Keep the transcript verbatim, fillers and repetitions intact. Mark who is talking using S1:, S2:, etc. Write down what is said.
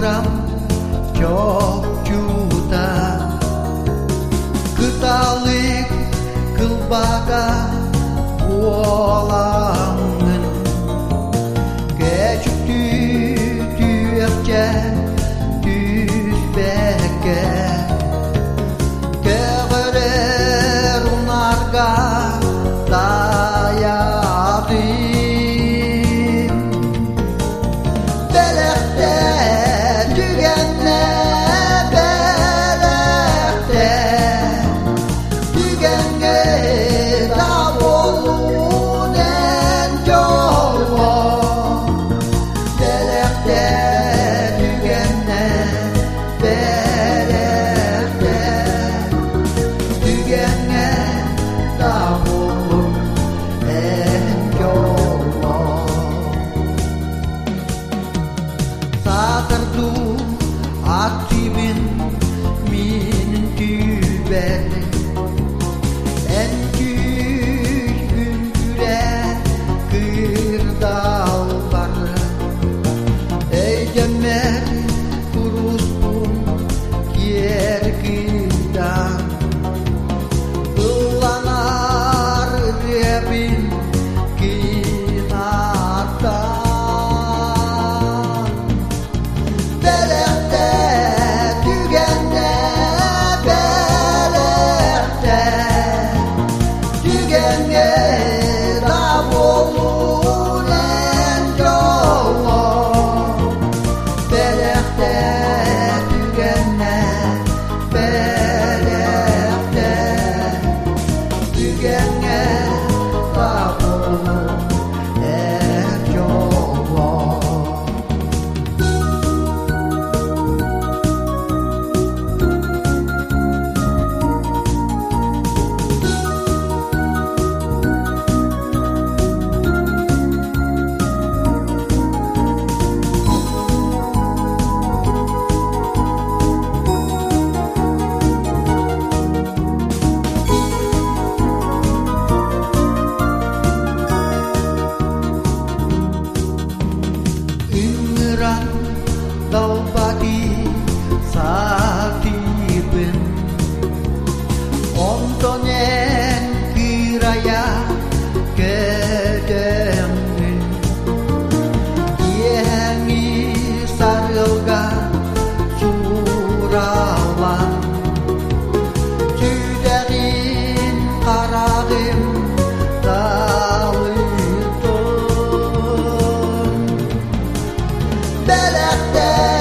S1: gram çok juta Ketalik kelbaga bolangen Kecik düdüyekçe düzbeke Kegerer unarga dayadım Belekte tügenle belekte Tügenge davolun en çoğu Belekte tügenle belekte Tügenge davolun en çoğu Sakerdu akibin min tübeli En küçüğündüre kırdalları Ey cemer kuruspun kier kıdan Kılanar rebin kinatan Belekte tügende belekte Tügenge davolun en çoğu Belekte tügende belekte Tügenge davolun en çoğu Ingeran dalbagi sakibin Ontonyen kiraya kedengin Yengi saryoga surawan Süderin karagim dawitun Belekte